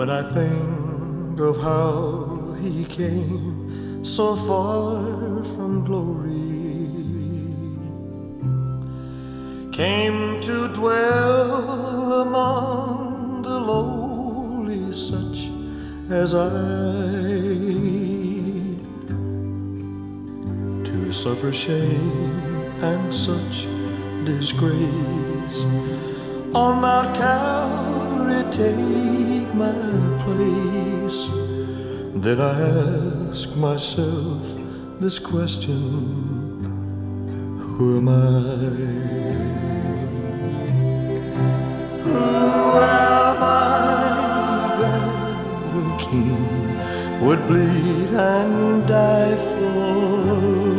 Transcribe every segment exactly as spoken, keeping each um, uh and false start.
When I think of how he came so far from glory, came to dwell among the lowly, such as I, to suffer shame and such disgrace on Mount Calvary, take my place. Then I ask myself this question: who am I? Who am I that the King would bleed and die for?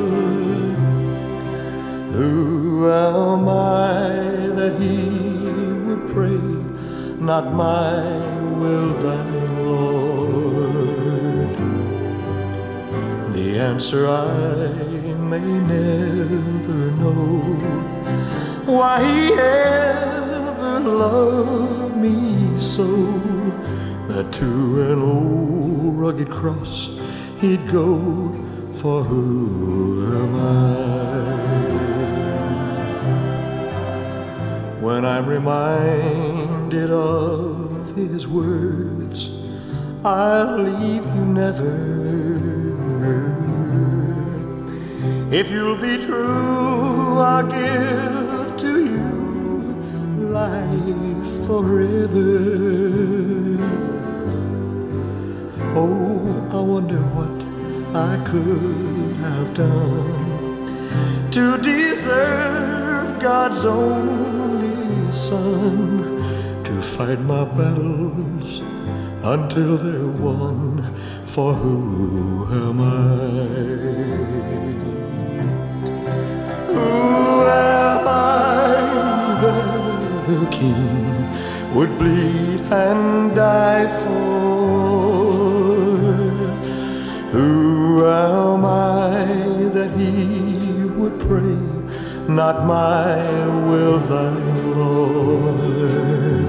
Who am I that he would pray, not my will, thine, Lord? The answer I may never know, why he ever loved me so, that to an old rugged cross he'd go. For who am I? When I'm reminded of his words, I'll leave you never. If you'll be true, I'll give to you life forever. Oh, I wonder what I could have done to deserve God's only Son, to fight my battles until they're won. For who am I? Who am I that the King would bleed and die for? Who am I that he would pray, not my will, thine, Lord?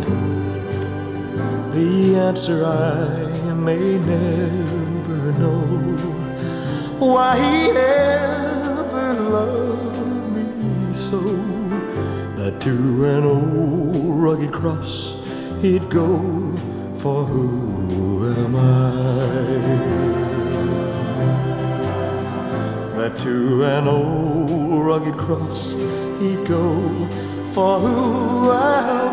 The answer I may never know, why he ever loved me so, that to an old rugged cross he'd go. For who am I? That to an old rugged cross he'd go. For who am I?